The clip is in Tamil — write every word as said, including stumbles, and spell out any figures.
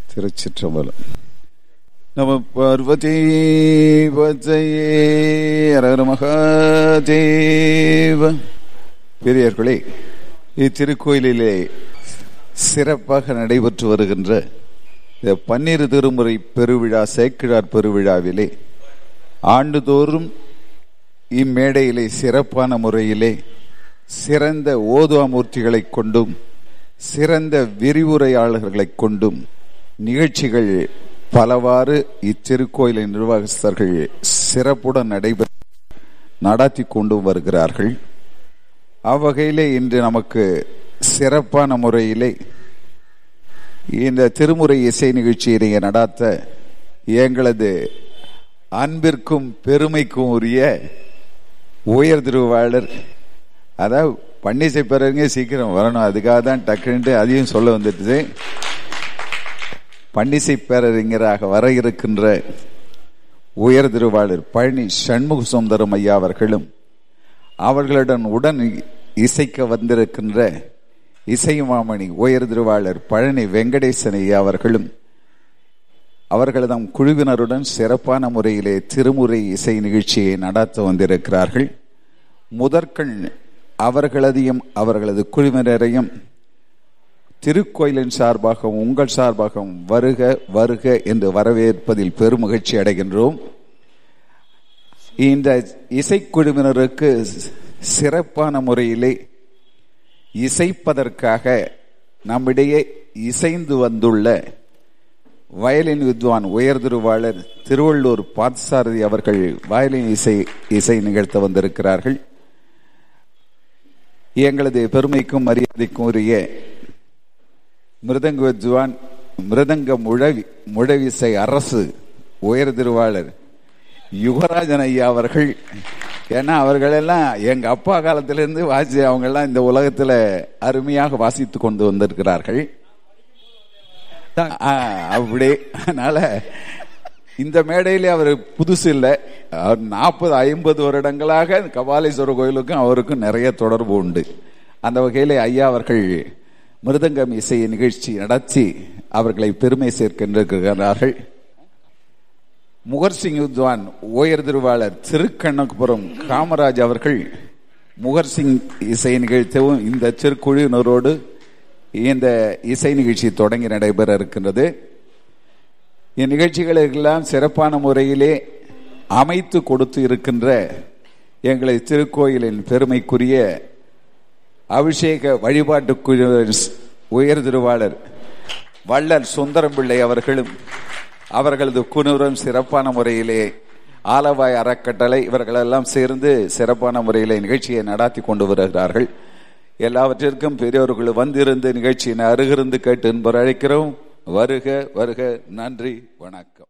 திருச்சிற்றம்பலம். நம பார்வதி பஜயே ஹர மகாதேவ. பெரியவர்களே, இத்திருக்கோயிலிலே சிறப்பாக நடைபெற்று வருகின்ற இந்த பன்னிரு திருமுறை பெருவிழா சேக்கிழார் பெருவிழாவிலே ஆண்டுதோறும் இம்மேடையிலே சிறப்பான முறையிலே சிறந்த ஓதுவாமூர்த்திகளை கொண்டும் சிறந்த விரிவுரையாளர்களை கொண்டும் நிகழ்ச்சிகள் பலவாறு இத்திருக்கோயிலின் நிர்வாகஸ்தர்கள் சிறப்புடன் நடைபெற நடத்தி கொண்டு வருகிறார்கள். அவ்வகையிலே இன்று நமக்கு சிறப்பான முறையிலே இந்த திருமுறை இசை நிகழ்ச்சியினை நடாத்த எங்களது அன்பிற்கும் பெருமைக்கும் உரிய உயர் திருவாளர், அதாவது பன்னிசை பேரங்க சீக்கிரம் வரணும், அதுக்காக தான் டக்குன்ட்டு அதையும் சொல்ல வந்துட்டு. பன்னிசை பேரறிஞராக வர இருக்கின்ற உயர் திருவாளர் பழனி சண்முக சுந்தரம் ஐயா அவர்களும், அவர்களுடன் உடன் இசைக்க வந்திருக்கின்ற இசை மாமணி உயர் திருவாளர் பழனி வெங்கடேசன் ஐயா அவர்களும் அவர்களது குழுவினருடன் சிறப்பான முறையிலே திருமுறை இசை நிகழ்ச்சியை நடத்த வந்திருக்கிறார்கள். முதற்கண் அவர்களதையும் அவர்களது குழுவினரையும் திருக்கோயிலின் சார்பாகவும் உங்கள் சார்பாகவும் வருக வருக என்று வரவேற்பதில் பெருமகிழ்ச்சி அடைகின்றோம். இந்த இசைக்குழுவினருக்கு சிறப்பான முறையிலே இசைப்பதற்காக நம்மிடையே இசைந்து வந்துள்ள வயலின் வித்வான் உயர் திருவாளர் திருவள்ளூர் பார்த்தசாரதி அவர்கள் வயலின் இசை இசை நிகழ்த்த வந்திருக்கிறார்கள். எங்களது பெருமைக்கும் மரியாதைக்கும் உரிய மிருதங்க வித்வான் மிருதங்க முழவி முழவிசை அரசு உயர் திருவாளர் யுகராஜன் ஐயா அவர்கள், ஏன்னா அவர்களெல்லாம் எங்க அப்பா காலத்திலிருந்து வாசி அவங்கெல்லாம் இந்த உலகத்துல அருமையாக வாசித்து கொண்டு வந்திருக்கிறார்கள். அப்படி அதனால இந்த மேடையிலே அவர் புதுசு இல்லை, அவர் நாற்பது ஐம்பது வருடங்களாக கபாலீஸ்வரர் கோயிலுக்கும் அவருக்கும் நிறைய தொடர்பு உண்டு. அந்த வகையிலே ஐயா அவர்கள் மிருதங்கம் இசை நிகழ்ச்சி நடத்தி அவர்களை பெருமை சேர்க்கின்றார்கள். முகர்சிங் வித்வான் உயர் திருவாளர் திருக்கண்ணபுரம் காமராஜ் அவர்கள் முகர்சிங் இசை நிகழ்த்தவும் இந்த திருக்குழுவினரோடு இந்த இசை நிகழ்ச்சி தொடங்கி நடைபெற இருக்கின்றது. இந்நிகழ்ச்சிகளெல்லாம் சிறப்பான முறையிலே அமைத்து கொடுத்து இருக்கின்ற எங்களை திருக்கோயிலின் பெருமைக்குரிய அபிஷேக வழிபாட்டு குழு உயர் திருவாளர் வள்ளல் சுந்தரம் பிள்ளை அவர்களும் அவர்களது குழுவினரும் சிறப்பான முறையிலே ஆலவாய் அறக்கட்டளை இவர்களெல்லாம் சேர்ந்து சிறப்பான முறையிலே நிகழ்ச்சியை நடாத்தி கொண்டு வருகிறார்கள். எல்லாவற்றிற்கும் பெரியோர்கள் வந்திருந்து நிகழ்ச்சியினை அருகிருந்து கேட்டு என்பவர் அழைக்கிறோம். வருக வருக. நன்றி, வணக்கம்.